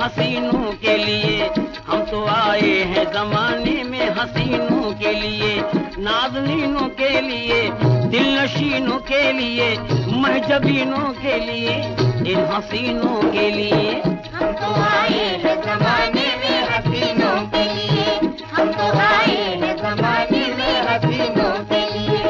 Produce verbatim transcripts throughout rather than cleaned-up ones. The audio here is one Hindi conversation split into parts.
हसीनों के लिए, हम तो आए हैं जमाने में हसीनों के लिए, नाज़नीनों के लिए, दिल नशीनों के लिए, महजबीनों के लिए, इन हसीनों के लिए। हम तो आए हैं जमाने में हसीनों के लिए, हम तो आए हैं जमाने में हसीनों के लिए।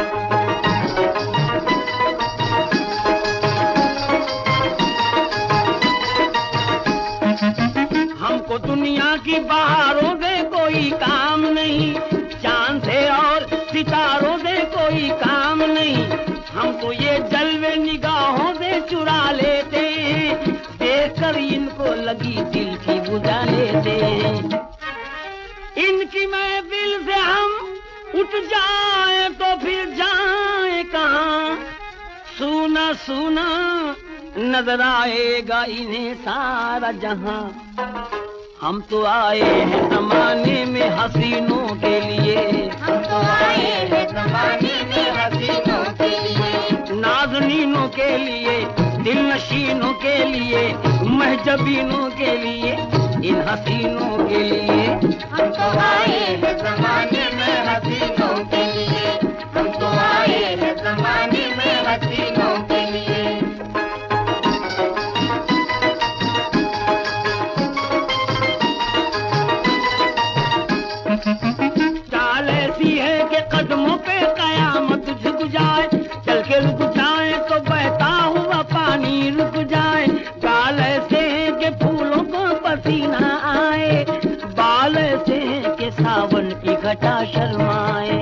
हमको दुनिया की बहारों से कोई काम नहीं, चांद से और सितारों से कोई काम नहीं, हम तो ये जलवे निगाहों से चुरा लेते हैं, देखकर इनको लगी दिल की बुझा लेते हैं। इनकी महफिल से हम उठ जाए तो फिर जाए कहाँ, सुना सुना नजर आएगा इन्हें सारा जहां। हम तो आए हैं जमाने में हसीनों के लिए, हम तो आए हैं जमाने में हसीनों के लिए, नाज़नीनों के लिए, दिल नशीनों के लिए, महजबीनों के लिए, इन हसीनों के लिए। हम तो आए हैं जमाने में हसीनों के लिए, हम तो आए हैं जमाने में हसीनों के लिए। चाल ऐसी है कि कदमों पे कयामत झुक जाए, चल के रुक जाए तो बहता हुआ पानी रुक जाए। चाल ऐसे है कि फूलों को पसीना आए, बाल ऐसे हैं कि सावन की घटा शर्माए।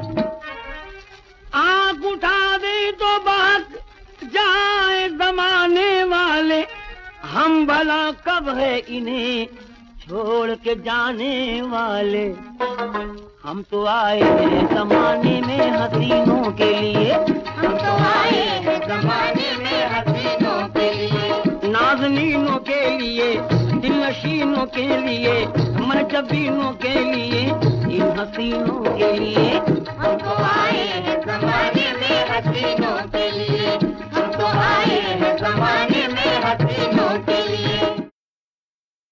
आँख उठा दे तो भाग जाए जमाने वाले, हम भला कब है इन्हें छोड़ के जाने वाले। हम तो आए हैं जमाने में हसीनों के लिए, हम तो आए हैं जमाने में हसीनों के लिए, नाज़नीनों के लिए, दिल नशीनों के लिए, महजबीनों के लिए, इन हसीनों के लिए। हम तो